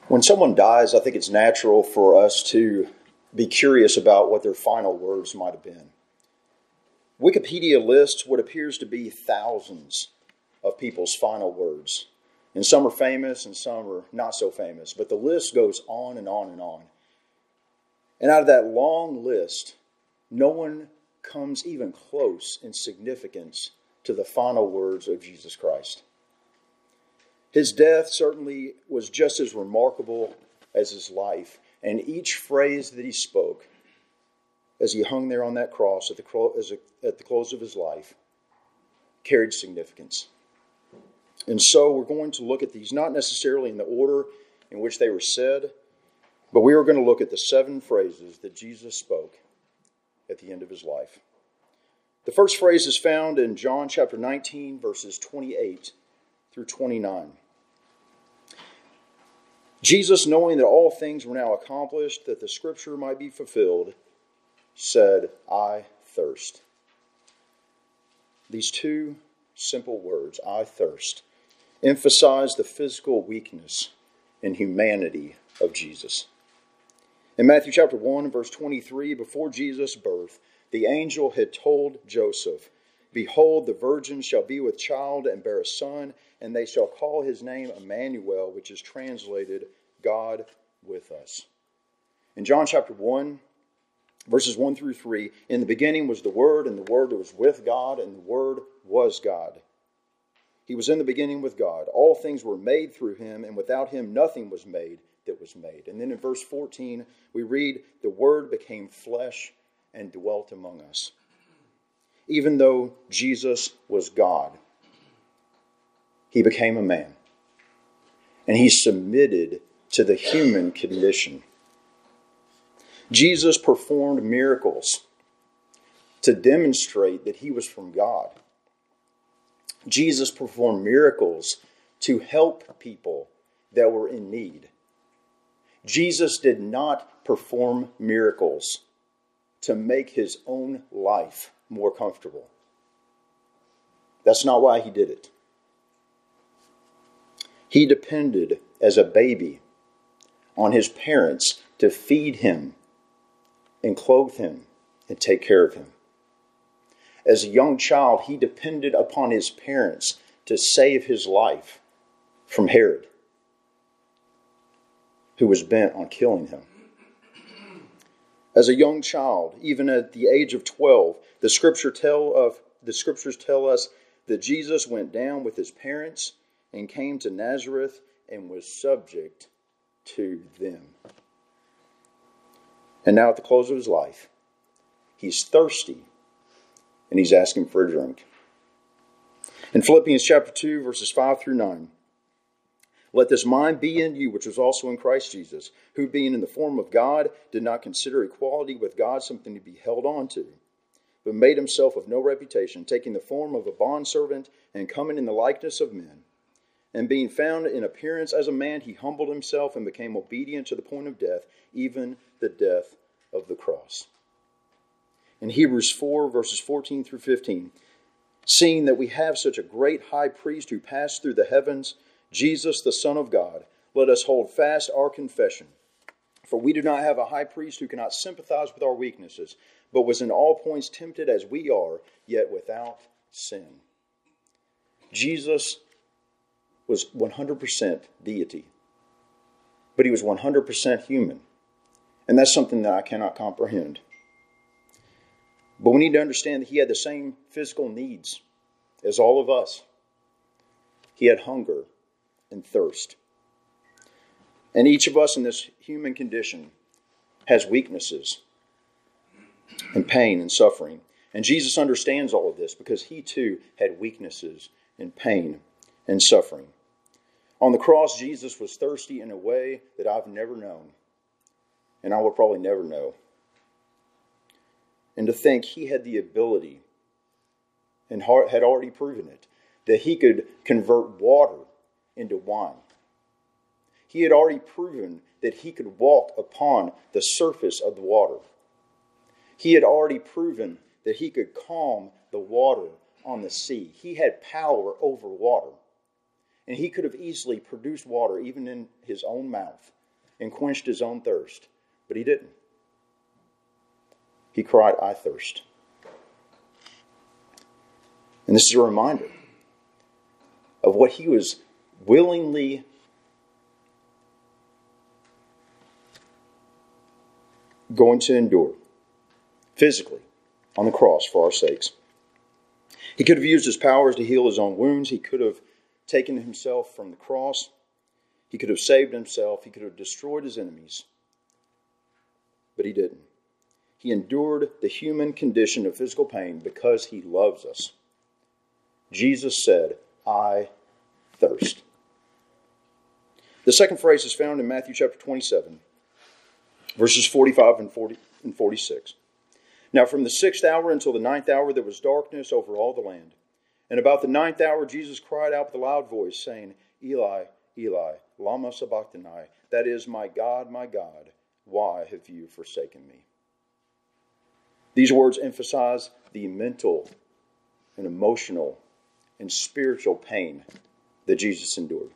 When someone dies, I think it's natural for us to be curious about what their final words might have been. Wikipedia lists what appears to be thousands of people's final words. And some are famous and some are not so famous. But the list goes on and on and on. And out of that long list, no one comes even close in significance to the final words of Jesus Christ. His death certainly was just as remarkable as his life. And each phrase that he spoke as he hung there on that cross at the close of his life carried significance. And so we're going to look at these not necessarily in the order in which they were said, but we are going to look at the 7 phrases that Jesus spoke at the end of his life. The first phrase is found in John chapter 19, verses 28 through 29. Jesus, knowing that all things were now accomplished, that the scripture might be fulfilled, said, "I thirst." These 2 simple words, "I thirst," emphasize the physical weakness and humanity of Jesus. In Matthew chapter 1, verse 23, before Jesus' birth, the angel had told Joseph, "Behold, the virgin shall be with child and bear a son, and they shall call his name Emmanuel," which is translated, "God with us." In John chapter 1, verses 1 through 3, in the beginning was the Word, and the Word was with God, and the Word was God. He was in the beginning with God. All things were made through him, and without him nothing was made that was made. And then in verse 14, we read, "The Word became flesh and dwelt among us." Even though Jesus was God, he became a man. And he submitted to the human condition. Jesus performed miracles to demonstrate that he was from God. Jesus performed miracles to help people that were in need. Jesus did not perform miracles to make his own life more comfortable. That's not why he did it. He depended as a baby on his parents to feed him and clothe him and take care of him. As a young child, he depended upon his parents to save his life from Herod, who was bent on killing him. As a young child, even at the age of 12, the scriptures tell us that Jesus went down with his parents and came to Nazareth and was subject to them. And now at the close of his life, he's thirsty and he's asking for a drink. In Philippians chapter 2, verses 5 through 9, "Let this mind be in you, which was also in Christ Jesus, who being in the form of God, did not consider equality with God something to be held on to, but made himself of no reputation, taking the form of a bondservant and coming in the likeness of men. And being found in appearance as a man, he humbled himself and became obedient to the point of death, even the death of the cross." In Hebrews 4, verses 14 through 15, "Seeing that we have such a great high priest who passed through the heavens, Jesus, the Son of God, let us hold fast our confession. For we do not have a high priest who cannot sympathize with our weaknesses, but was in all points tempted as we are, yet without sin." Jesus was 100% deity, but he was 100% human. And that's something that I cannot comprehend. But we need to understand that he had the same physical needs as all of us. He had hunger and thirst. And each of us in this human condition has weaknesses and pain and suffering. And Jesus understands all of this because he too had weaknesses and pain and suffering. On the cross, Jesus was thirsty in a way that I've never known, and I will probably never know. And to think he had the ability, and had already proven it, that he could convert water into wine. He had already proven that he could walk upon the surface of the water. He had already proven that he could calm the water on the sea. He had power over water. And he could have easily produced water even in his own mouth and quenched his own thirst. But he didn't. He cried, I thirst. And this is a reminder of what he was willingly going to endure physically on the cross for our sakes. He could have used his powers to heal his own wounds. He could have taken himself from the cross. He could have saved himself. He could have destroyed his enemies. But he didn't. He endured the human condition of physical pain because he loves us. Jesus said, I thirst. The second phrase is found in Matthew chapter 27, verses 45 and 46. Now from the 6th hour until the 9th hour there was darkness over all the land. And about the 9th hour Jesus cried out with a loud voice, saying, Eli, Eli, lama sabachthani, that is, my God, why have you forsaken me? These words emphasize the mental and emotional and spiritual pain that Jesus endured.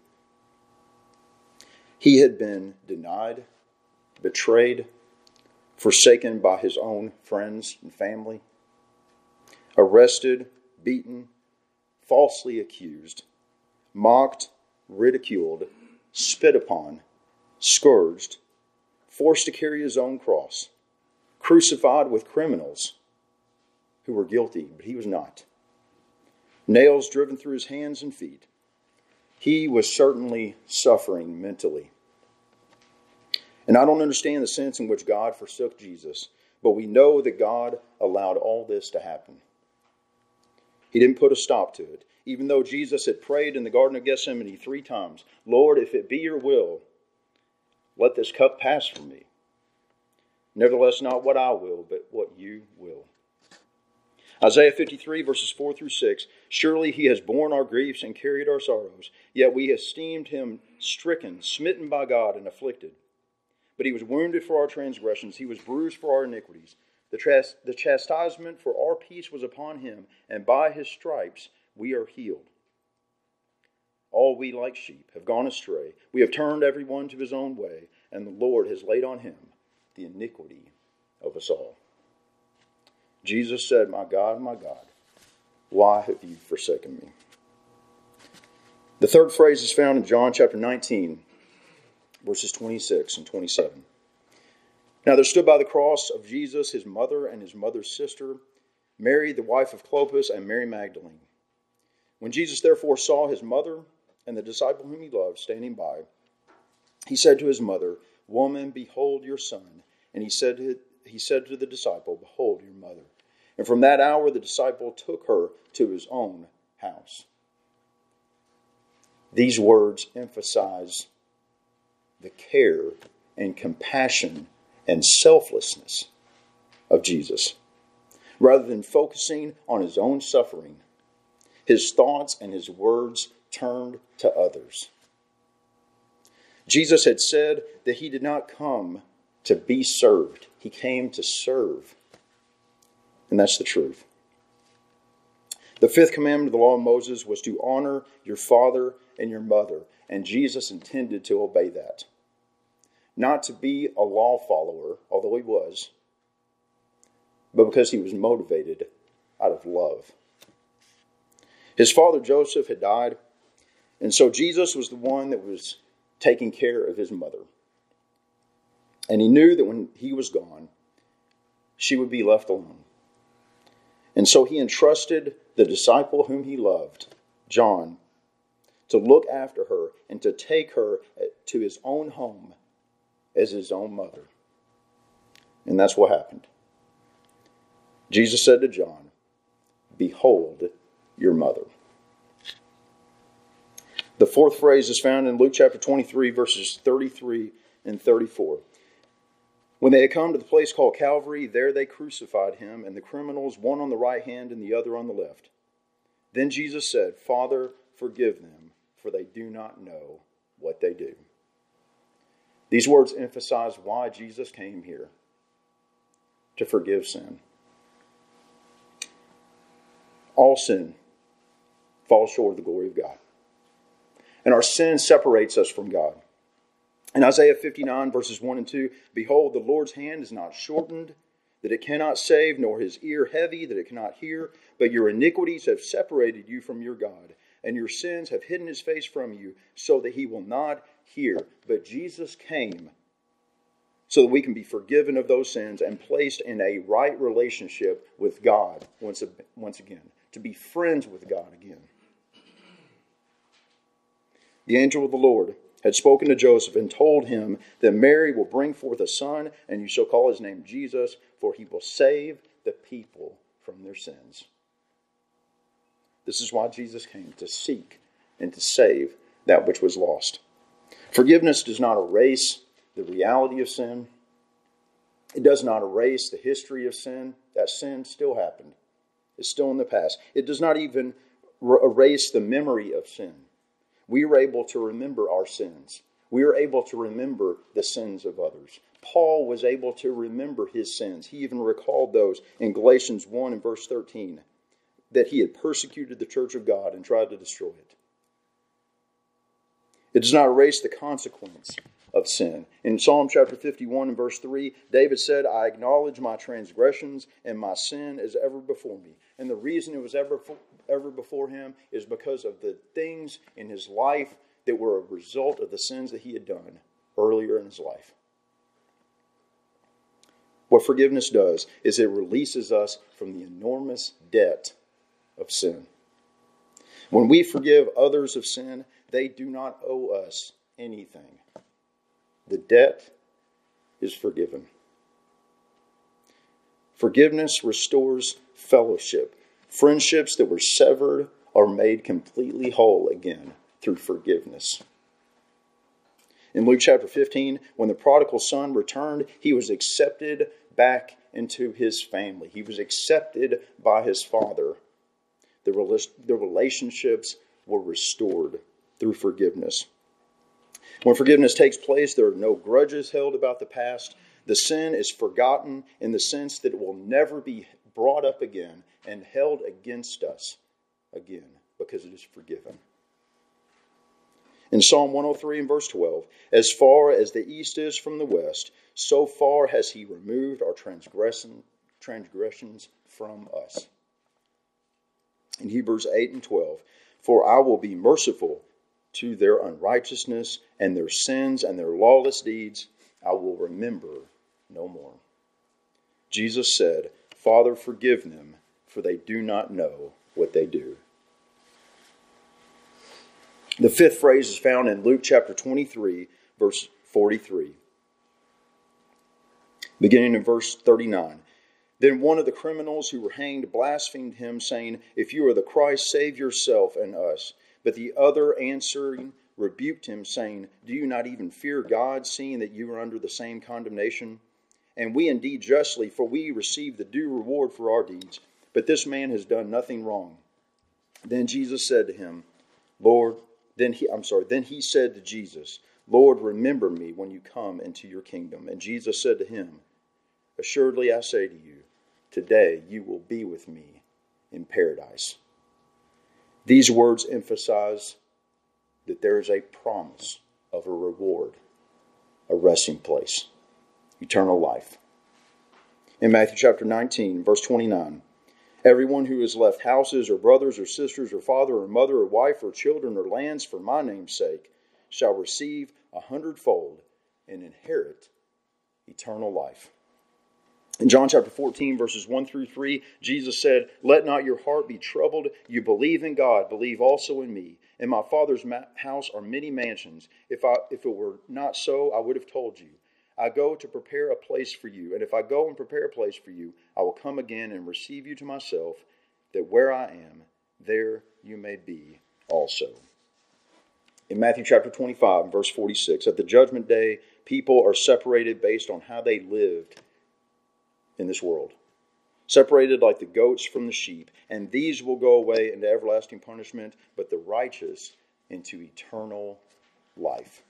He had been denied, betrayed, forsaken by his own friends and family, arrested, beaten, falsely accused, mocked, ridiculed, spit upon, scourged, forced to carry his own cross, crucified with criminals who were guilty, but he was not. Nails driven through his hands and feet. He was certainly suffering mentally. And I don't understand the sense in which God forsook Jesus, but we know that God allowed all this to happen. He didn't put a stop to it. Even though Jesus had prayed in the Garden of Gethsemane 3 times, Lord, if it be your will, let this cup pass from me. Nevertheless, not what I will, but what you will. Isaiah 53, verses 4 through 6, surely he has borne our griefs and carried our sorrows, yet we esteemed him stricken, smitten by God, and afflicted. But he was wounded for our transgressions, he was bruised for our iniquities. The chastisement for our peace was upon him, and by his stripes we are healed. All we like sheep have gone astray. We have turned every one to his own way, and the Lord has laid on him the iniquity of us all. Jesus said, my God, why have you forsaken me? The third phrase is found in John chapter 19, verses 26 and 27. Now there stood by the cross of Jesus his mother and his mother's sister, Mary the wife of Clopas, and Mary Magdalene. When Jesus therefore saw his mother and the disciple whom he loved standing by, he said to his mother, Woman, behold your son. And he said to the disciple, Behold your mother. And from that hour the disciple took her to his own house. These words emphasize the care and compassion and selflessness of Jesus. Rather than focusing on his own suffering, his thoughts and his words turned to others. Jesus had said that he did not come to be served. He came to serve. And that's the truth. The fifth commandment of the law of Moses was to honor your father and your mother. And Jesus intended to obey that. Not to be a law follower, although he was, but because he was motivated out of love. His father Joseph had died, and so Jesus was the one that was taking care of his mother. And he knew that when he was gone, she would be left alone. And so he entrusted the disciple whom he loved, John, to look after her and to take her to his own home as his own mother. And that's what happened. Jesus said to John, Behold your mother. The fourth phrase is found in Luke chapter 23, verses 33 and 34. When they had come to the place called Calvary, there they crucified him and the criminals, one on the right hand and the other on the left. Then Jesus said, Father, forgive them, for they do not know what they do. These words emphasize why Jesus came here, to forgive sin. All sin falls short of the glory of God. And our sin separates us from God. In Isaiah 59, verses 1 and 2, behold, the Lord's hand is not shortened, that it cannot save, nor his ear heavy, that it cannot hear. But your iniquities have separated you from your God, and your sins have hidden his face from you, so that he will not hear. But Jesus came so that we can be forgiven of those sins and placed in a right relationship with God once again, to be friends with God again. The angel of the Lord had spoken to Joseph and told him that Mary will bring forth a son, and you shall call his name Jesus, for he will save the people from their sins. This is why Jesus came, to seek and to save that which was lost. Forgiveness does not erase the reality of sin. It does not erase the history of sin. That sin still happened. It's still in the past. It does not even erase the memory of sin. We are able to remember our sins. We are able to remember the sins of others. Paul was able to remember his sins. He even recalled those in Galatians 1 and verse 13, that he had persecuted the church of God and tried to destroy it. It does not erase the consequence of sin. In Psalm chapter 51 and verse 3, David said, I acknowledge my transgressions, and my sin is ever before me. And the reason it was ever before him is because of the things in his life that were a result of the sins that he had done earlier in his life. What forgiveness does is it releases us from the enormous debt of sin. When we forgive others of sin, they do not owe us anything. The debt is forgiven. Forgiveness restores fellowship. Friendships that were severed are made completely whole again through forgiveness. In Luke chapter 15, when the prodigal son returned, he was accepted back into his family. He was accepted by his father. The relationships were restored through forgiveness. When forgiveness takes place, there are no grudges held about the past. The sin is forgotten in the sense that it will never be brought up again and held against us again because it is forgiven. In Psalm 103 and verse 12, as far as the east is from the west, so far has he removed our transgressions from us. In Hebrews 8 and 12, for I will be merciful to their unrighteousness, and their sins and their lawless deeds I will remember no more. Jesus said, Father, forgive them, for they do not know what they do. The fifth phrase is found in Luke chapter 23, verse 43. Beginning in verse 39. Then one of the criminals who were hanged blasphemed him, saying, If you are the Christ, save yourself and us. But the other answering rebuked him, saying, Do you not even fear God, seeing that you are under the same condemnation? And we indeed justly, for we receive the due reward for our deeds. But this man has done nothing wrong. Then Jesus said to him, Then he said to Jesus, Lord, remember me when you come into your kingdom. And Jesus said to him, Assuredly I say to you, today you will be with me in paradise. These words emphasize that there is a promise of a reward, a resting place, eternal life. In Matthew chapter 19, verse 29, everyone who has left houses or brothers or sisters or father or mother or wife or children or lands for my name's sake shall receive 100-fold and inherit eternal life. In John chapter 14, verses 1 through 3, Jesus said, Let not your heart be troubled. You believe in God, believe also in me. In my Father's house are many mansions. If it were not so, I would have told you. I go to prepare a place for you. And if I go and prepare a place for you, I will come again and receive you to myself, that where I am, there you may be also. In Matthew chapter 25, verse 46, at the judgment day, people are separated based on how they lived in this world. Separated like the goats from the sheep. And these will go away into everlasting punishment, but the righteous into eternal life.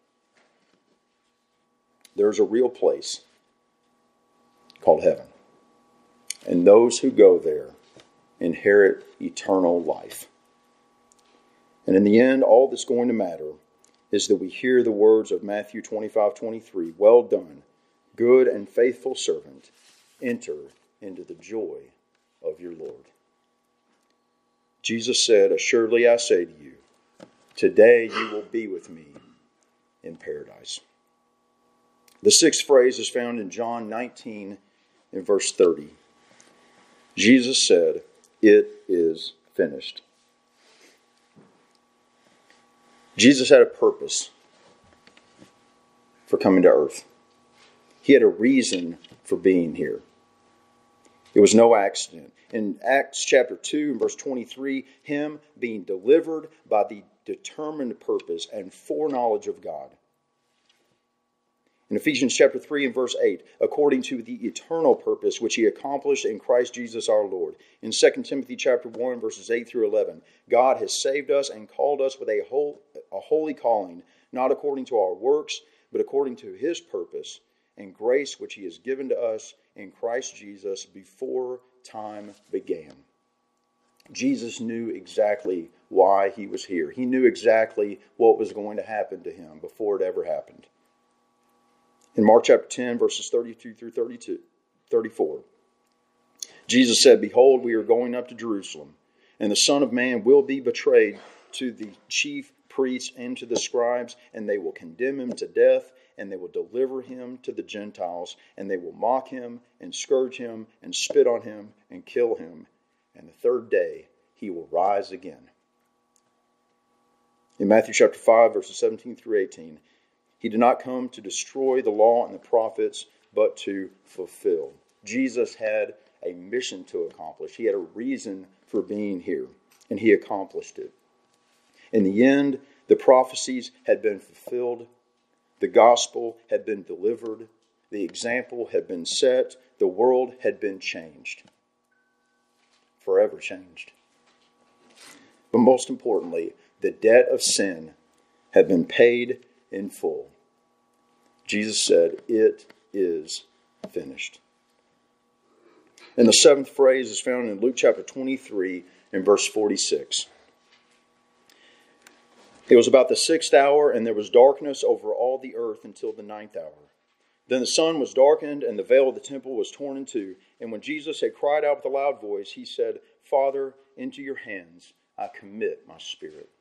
There's a real place called heaven. And those who go there inherit eternal life. And in the end, all that's going to matter is that we hear the words of Matthew 25:23, "Well done, good and faithful servant, enter into the joy of your Lord." Jesus said, "Assuredly I say to you, today you will be with me in paradise." The sixth phrase is found in John 19 in verse 30. Jesus said, "It is finished." Jesus had a purpose for coming to earth. He had a reason for being here. It was no accident. In Acts chapter 2 and verse 23, him being delivered by the determined purpose and foreknowledge of God. In Ephesians chapter 3 and verse 8, according to the eternal purpose which he accomplished in Christ Jesus our Lord. In 2 Timothy chapter 1 verses 8 through 11, God has saved us and called us with a holy calling, not according to our works, but according to his purpose and grace which he has given to us in Christ Jesus before time began. Jesus knew exactly why he was here. He knew exactly what was going to happen to him before it ever happened. In Mark chapter 10, verses 32 through 34, Jesus said, "Behold, we are going up to Jerusalem, and the Son of Man will be betrayed to the chief priests and to the scribes, and they will condemn him to death, and they will deliver him to the Gentiles, and they will mock him, and scourge him, and spit on him, and kill him. And the third day he will rise again." In Matthew chapter 5, verses 17 through 18, he did not come to destroy the law and the prophets, but to fulfill. Jesus had a mission to accomplish. He had a reason for being here, and he accomplished it. In the end, the prophecies had been fulfilled. The gospel had been delivered. The example had been set. The world had been changed. Forever changed. But most importantly, the debt of sin had been paid in full. Jesus said, "It is finished." And the seventh phrase is found in Luke chapter 23 and verse 46. It was about the 6th hour, and there was darkness over all the earth until the 9th hour. Then the sun was darkened, and the veil of the temple was torn in two. And when Jesus had cried out with a loud voice, he said, "Father, into your hands I commit my spirit."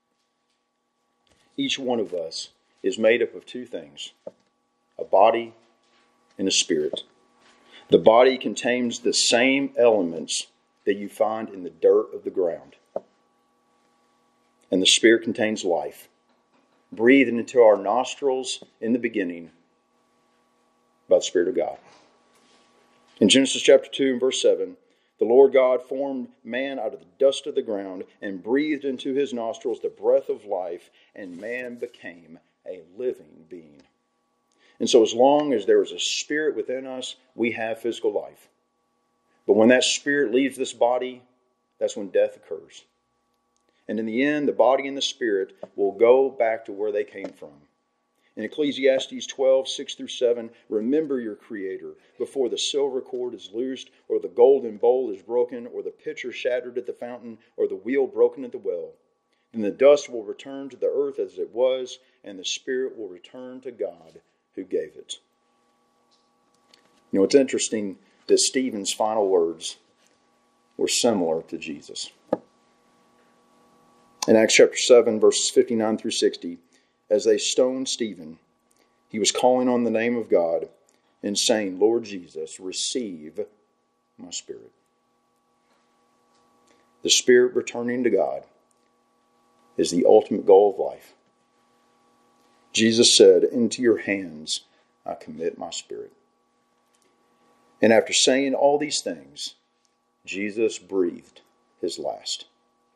Each one of us is made up of two things: a body and a spirit. The body contains the same elements that you find in the dirt of the ground. And the spirit contains life, breathed into our nostrils in the beginning by the Spirit of God. In Genesis chapter 2 and verse 7, the Lord God formed man out of the dust of the ground and breathed into his nostrils the breath of life, and man became a living being. And so as long as there is a spirit within us, we have physical life. But when that spirit leaves this body, that's when death occurs. And in the end, the body and the spirit will go back to where they came from. In Ecclesiastes 12, 6 through 7, remember your Creator before the silver cord is loosed, or the golden bowl is broken, or the pitcher shattered at the fountain, or the wheel broken at the well. Then the dust will return to the earth as it was, and the spirit will return to God who gave it. You know, it's interesting that Stephen's final words were similar to Jesus. In Acts chapter 7, verses 59 through 60, as they stoned Stephen, he was calling on the name of God and saying, "Lord Jesus, receive my spirit." The spirit returning to God is the ultimate goal of life. Jesus said, "Into your hands I commit my spirit." And after saying all these things, Jesus breathed his last.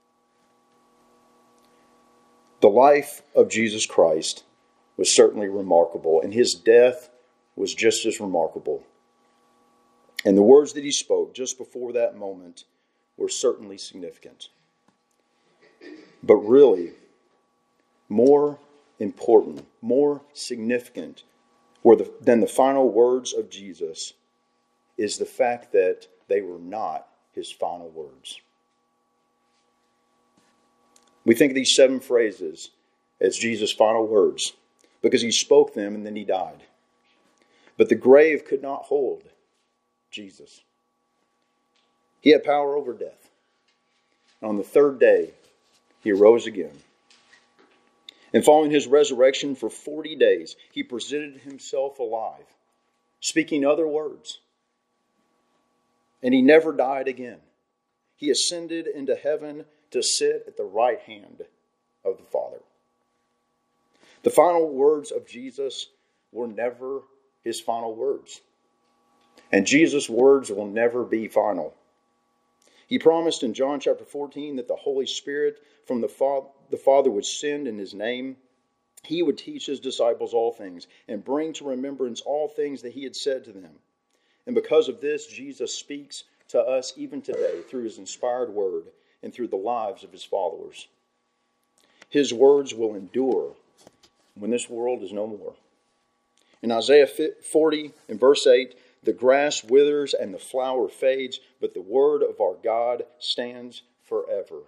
The life of Jesus Christ was certainly remarkable, and his death was just as remarkable. And the words that he spoke just before that moment were certainly significant. But really, more important, more significant than the final words of Jesus is the fact that they were not his final words. We think of these 7 phrases as Jesus' final words because he spoke them and then he died. But the grave could not hold Jesus. He had power over death. And on the 3rd day, he arose again. And following his resurrection for 40 days, he presented himself alive, speaking other words. And he never died again. He ascended into heaven to sit at the right hand of the Father. The final words of Jesus were never his final words. And Jesus' words will never be final. He promised in John chapter 14 that the Holy Spirit from the Father would send in his name. He would teach his disciples all things and bring to remembrance all things that he had said to them. And because of this, Jesus speaks to us even today through his inspired word and through the lives of his followers. His words will endure when this world is no more. In Isaiah 40 and verse 8, the grass withers and the flower fades, but the word of our God stands forever.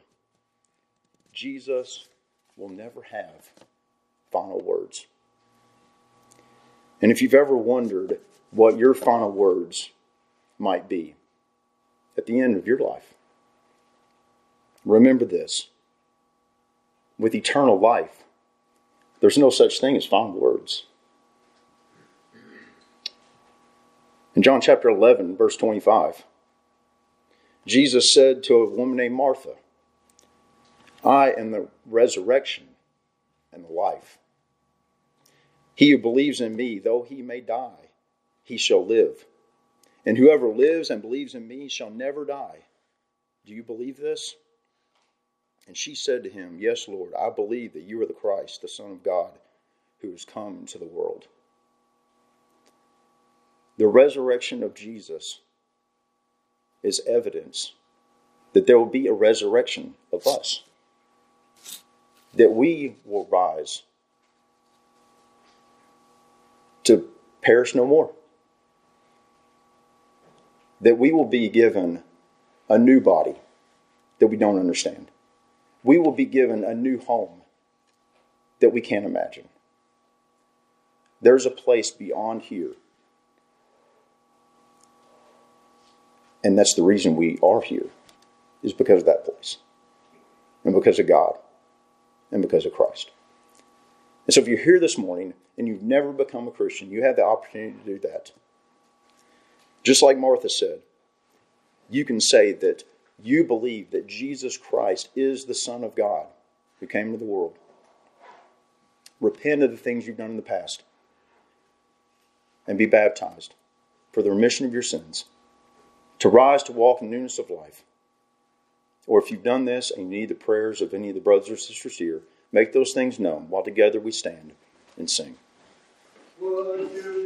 Jesus will never have final words. And if you've ever wondered what your final words might be at the end of your life, remember this. With eternal life, there's no such thing as final words. In John chapter 11, verse 25, Jesus said to a woman named Martha, I am the resurrection and the life. He who believes in me, though he may die, he shall live. And whoever lives and believes in me shall never die. Do you believe this? And she said to him, Yes, Lord, I believe that you are the Christ, the Son of God, who has come into the world. The resurrection of Jesus is evidence that there will be a resurrection of us. That we will rise to perish no more. That we will be given a new body that we don't understand. We will be given a new home that we can't imagine. There's a place beyond here. And that's the reason we are here, is because of that place. And because of God. And because of Christ. And so if you're here this morning and you've never become a Christian, you have the opportunity to do that. Just like Martha said, you can say that you believe that Jesus Christ is the Son of God who came into the world. Repent of the things you've done in the past. And be baptized for the remission of your sins. To rise to walk in newness of life. Or if you've done this and you need the prayers of any of the brothers or sisters here, make those things known while together we stand and sing.